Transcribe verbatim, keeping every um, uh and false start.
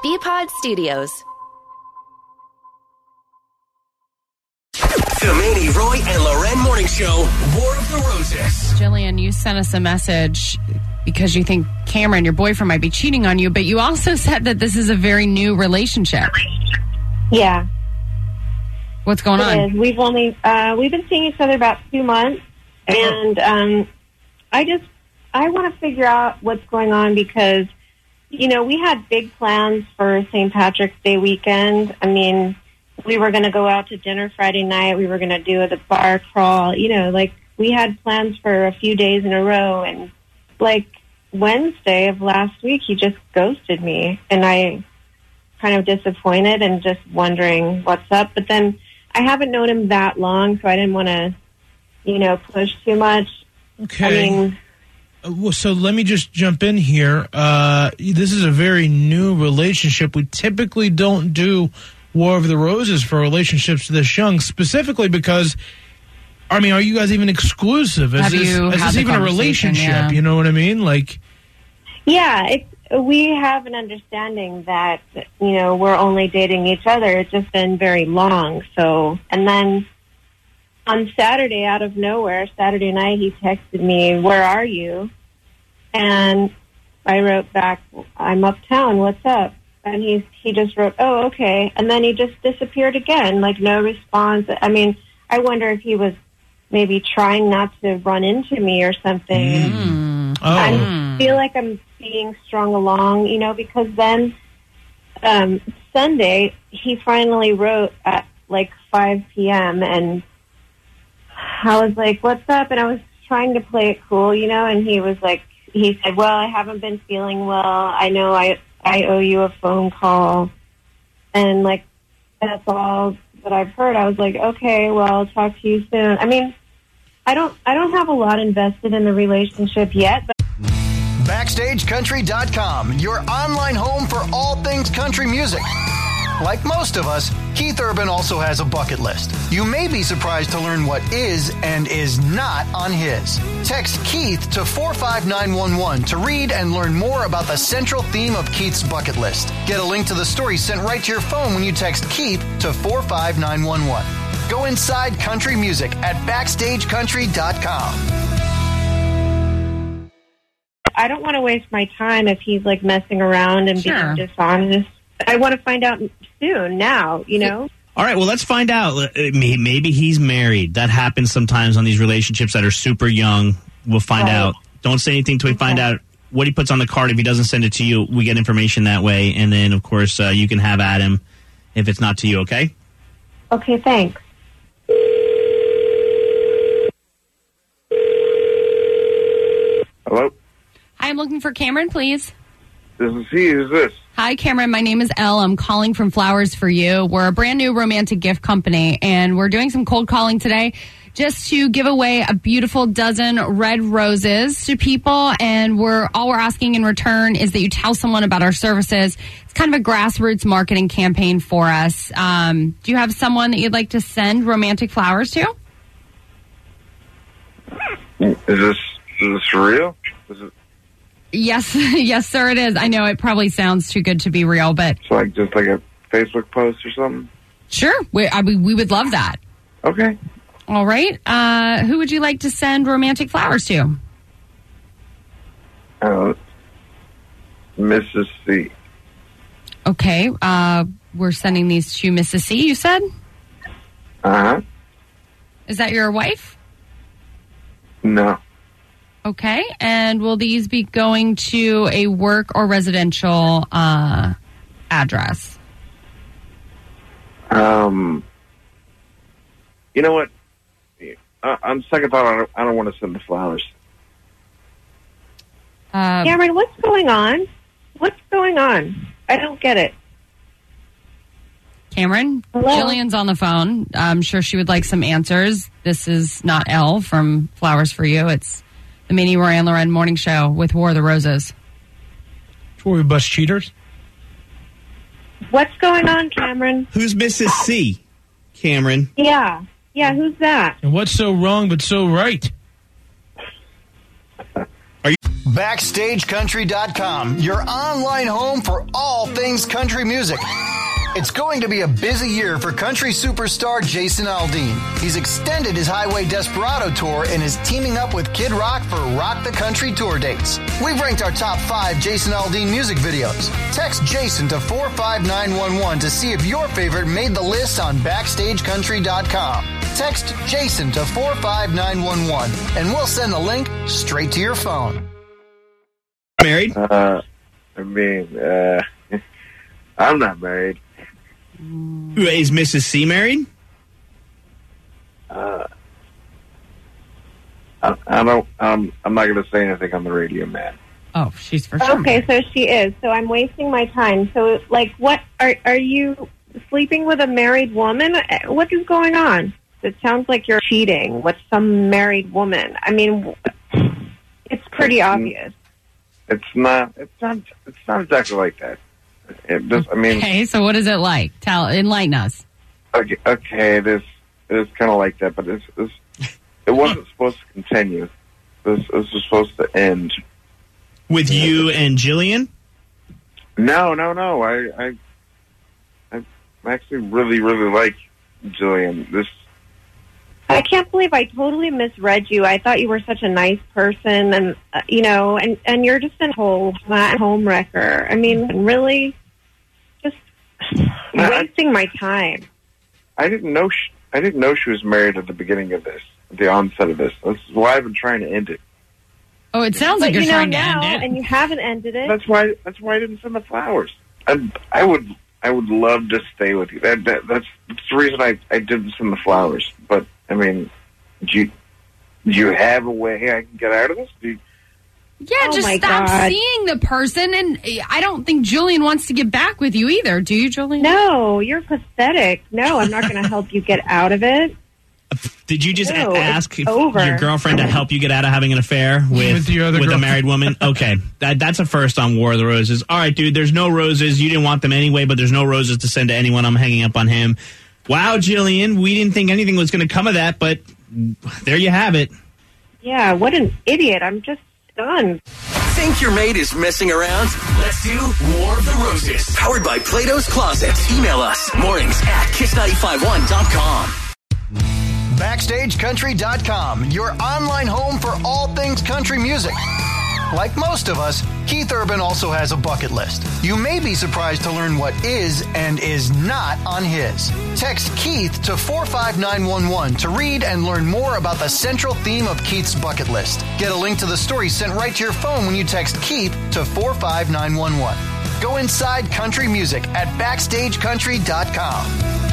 B-Pod Studios. The Manny, Roy, and Loren Morning Show, War of the Roses. Jillian, you sent us a message because you think Cameron, your boyfriend, might be cheating on you, but you also said that this is a very new relationship. Yeah. What's going it on? Is. We've only, uh, we've been seeing each other about two months, and um, I just, I want to figure out what's going on because, you know, we had big plans for Saint Patrick's Day weekend. I mean, we were going to go out to dinner Friday night. We were going to do the bar crawl. You know, like, we had plans for a few days in a row. And, like, Wednesday of last week, he just ghosted me. And I kind of disappointed and just wondering what's up. But then I haven't known him that long, so I didn't want to, you know, push too much. Okay. I mean... Well, so let me just jump in here. Uh, this is a very new relationship. We typically don't do War of the Roses for relationships this young, specifically because, I mean, are you guys even exclusive? Is Have this, you is had this the even a conversation? relationship? Yeah. You know what I mean? Like, Yeah, it's, we have an understanding that, you know, we're only dating each other. It's just been very long. So, and then on Saturday, out of nowhere, Saturday night, he texted me, "Where are you?" And I wrote back, "I'm uptown. What's up?" And he he just wrote, "Oh, okay." And then he just disappeared again, like no response. I mean, I wonder if he was maybe trying not to run into me or something. Mm. oh, I feel like I'm being strung along, you know, because then um, Sunday, he finally wrote at like five p.m. and I was like, "What's up?" And I was trying to play it cool, you know, and he was like, he said, "Well, I haven't been feeling well. I know I, I owe you a phone call." And like, that's all that I've heard. I was like, okay, well, I'll talk to you soon. I mean, I don't, I don't have a lot invested in the relationship yet, but Backstage Country dot com, your online home for all things country music. Like most of us, Keith Urban also has a bucket list. You may be surprised to learn what is and is not on his. Text Keith to four five nine one one to read and learn more about the central theme of Keith's bucket list. Get a link to the story sent right to your phone when you text Keith to four five nine one one. Go inside country music at Backstage Country dot com. I don't want to waste my time if he's like messing around and Sure. being dishonest. I want to find out soon, now, you know? All right, well, let's find out. Uh, may- Maybe he's married. That happens sometimes on these relationships that are super young. We'll find Right. out. Don't say anything till we find Okay. out what he puts on the card. If he doesn't send it to you, we get information that way. And then, of course, uh, you can have at him if it's not to you, okay? Okay, thanks. Hello? Hi, I'm looking for Cameron, please. This is he. Who's this? Hi, Cameron. My name is Elle. I'm calling from Flowers for You. We're a brand new romantic gift company, and we're doing some cold calling today just to give away a beautiful dozen red roses to people. And we're all we're asking in return is that you tell someone about our services. It's kind of a grassroots marketing campaign for us. Um, do you have someone that you'd like to send romantic flowers to? Is this is this real? Is it Yes, yes, sir, it is. I know it probably sounds too good to be real, but it's like just like a Facebook post or something? sure, we, I, we we would love that. Okay. All right. Uh, who would you like to send romantic flowers to? Uh, Missus C. Okay. Uh, we're sending these to Missus C, you said? Uh-huh. Is that your wife? No. Okay. And will these be going to a work or residential uh, address? Um, you know what? Uh, on second thought, I don't, I don't want to send the flowers. Uh, Cameron, what's going on? What's going on? I don't get it. Cameron, Hello? Jillian's on the phone. I'm sure she would like some answers. This is not Elle from Flowers for You. It's the Manny, Roy, and Loren morning show with War of the Roses. before we bust cheaters. What's going on, Cameron? Who's Missus C, Cameron? Yeah. Yeah, who's that? And what's so wrong but so right? Backstage Country dot com, your online home for all things country music. It's going to be a busy year for country superstar Jason Aldean. He's extended his Highway Desperado tour and is teaming up with Kid Rock for Rock the Country tour dates. We've ranked our top five Jason Aldean music videos. Text Jason to four five nine one one to see if your favorite made the list on Backstage Country dot com. Text Jason to four five nine one one and we'll send the link straight to your phone. Married? Uh, I mean, uh, I'm not married. Is Missus C married? Uh, I, I don't. Um, I'm not going to say anything on the radio, man. Oh, she's for sure. Okay, so she is. So I'm wasting my time. So, like, what are are you sleeping with a married woman? What is going on? It sounds like you're cheating with some married woman. I mean, it's pretty it's, obvious. It's not. It's not. It's not exactly like that. It just. I mean. Okay, so what is it like? Tell, enlighten us. Okay. Okay. It is. It is kind of like that, but it's. it's it wasn't supposed to continue. This. This was supposed to end. With you and Jillian? No, no, no. I. I. I actually really, really like Jillian. This. I can't believe I totally misread you. I thought you were such a nice person, and uh, you know, and and you're just a whole flat home wrecker. I mean, really, just wasting my time. I didn't know. She, I didn't know she was married at the beginning of this, at the onset of this. That's why I've been trying to end it. Oh, it sounds But like you're you know trying now, to end it. and you haven't ended it. That's why. That's why I didn't send the flowers. I, I would. I would love to stay with you. That, that that's, that's the reason I, I didn't send the flowers. But I mean, do you, do you have a way I can get out of this? Do you, Yeah, Oh just my stop God. seeing the person. And I don't think Julian wants to get back with you either. Do you, Julian? No, you're pathetic. No, I'm not going to help you get out of it. Did you just No, a- ask it's if over. your girlfriend to help you get out of having an affair with, With your other with a girlfriend. married woman? Okay, that, that's a first on War of the Roses. All right, dude, there's no roses. You didn't want them anyway, but there's no roses to send to anyone. I'm hanging up on him. Wow, Jillian, we didn't think anything was going to come of that, but there you have it. Yeah, what an idiot. I'm just stunned. Think your mate is messing around? Let's do War of the Roses. Powered by Plato's Closet. Email us mornings at kiss nine five one dot com. Backstage Country dot com, your online home for all things country music. Like most of us, Keith Urban also has a bucket list. You may be surprised to learn what is and is not on his. Text Keith to four five nine one one to read and learn more about the central theme of Keith's bucket list. Get a link to the story sent right to your phone when you text Keith to four five nine one one. Go inside country music at Backstage Country dot com.